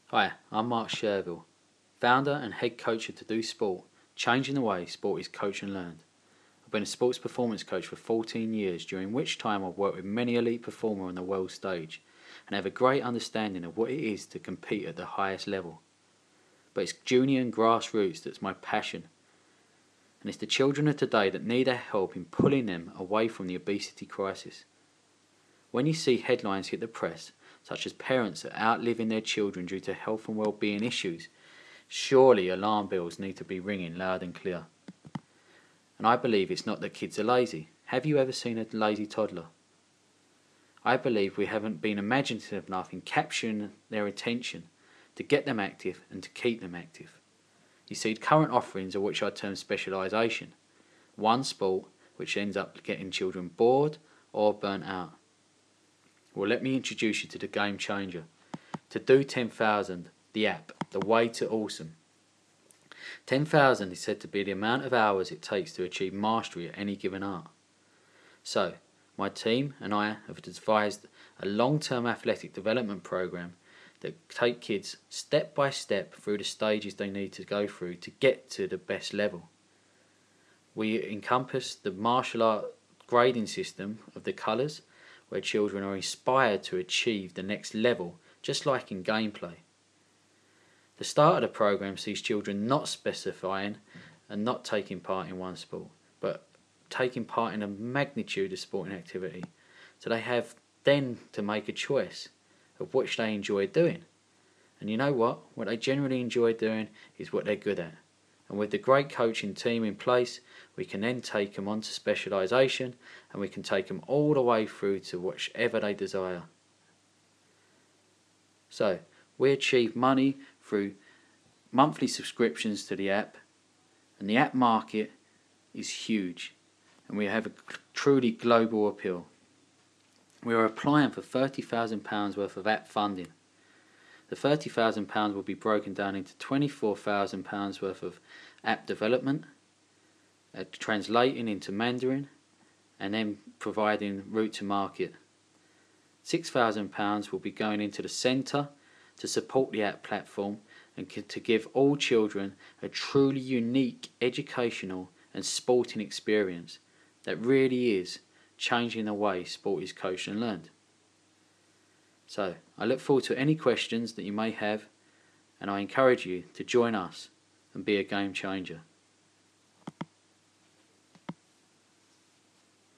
Hi, I'm Mark Sherville, founder and head coach of To Do Sport, changing the way sport is coached and learned. I've been a sports performance coach for 14 years, during which time I've worked with many elite performers on the world stage and have a great understanding of what it is to compete at the highest level. But it's junior and grassroots that's my passion, and it's the children of today that need our help in pulling them away from the obesity crisis. When you see headlines hit the press, such as parents are outliving their children due to health and well-being issues, surely alarm bells need to be ringing loud and clear. And I believe it's not that kids are lazy. Have you ever seen a lazy toddler? I believe we haven't been imaginative enough in capturing their attention to get them active and to keep them active. You see, current offerings are which I term specialisation. One sport which ends up getting children bored or burnt out. Well, let me introduce you to the game changer. To Do 10,000, the app, the way to awesome. 10,000 is said to be the amount of hours it takes to achieve mastery at any given art. So, my team and I have devised a long-term athletic development program that take kids step by step through the stages they need to go through to get to the best level. We encompass the martial art grading system of the colours, where children are inspired to achieve the next level, just like in gameplay. The start of the program sees children not specifying and not taking part in one sport, but taking part in a magnitude of sporting activity. So they have then to make a choice of which they enjoy doing. And you know what? What they generally enjoy doing is what they're good at. And with the great coaching team in place, we can then take them on to specialisation, and we can take them all the way through to whichever they desire. So, we achieve money through monthly subscriptions to the app, and the app market is huge, and we have a truly global appeal. We are applying for £30,000 worth of app funding. The £30,000 will be broken down into £24,000 worth of app development, translating into Mandarin, and then providing route to market. £6,000 will be going into the centre to support the app platform and to give all children a truly unique educational and sporting experience that really is changing the way sport is coached and learned. So, I look forward to any questions that you may have, and I encourage you to join us and be a game changer.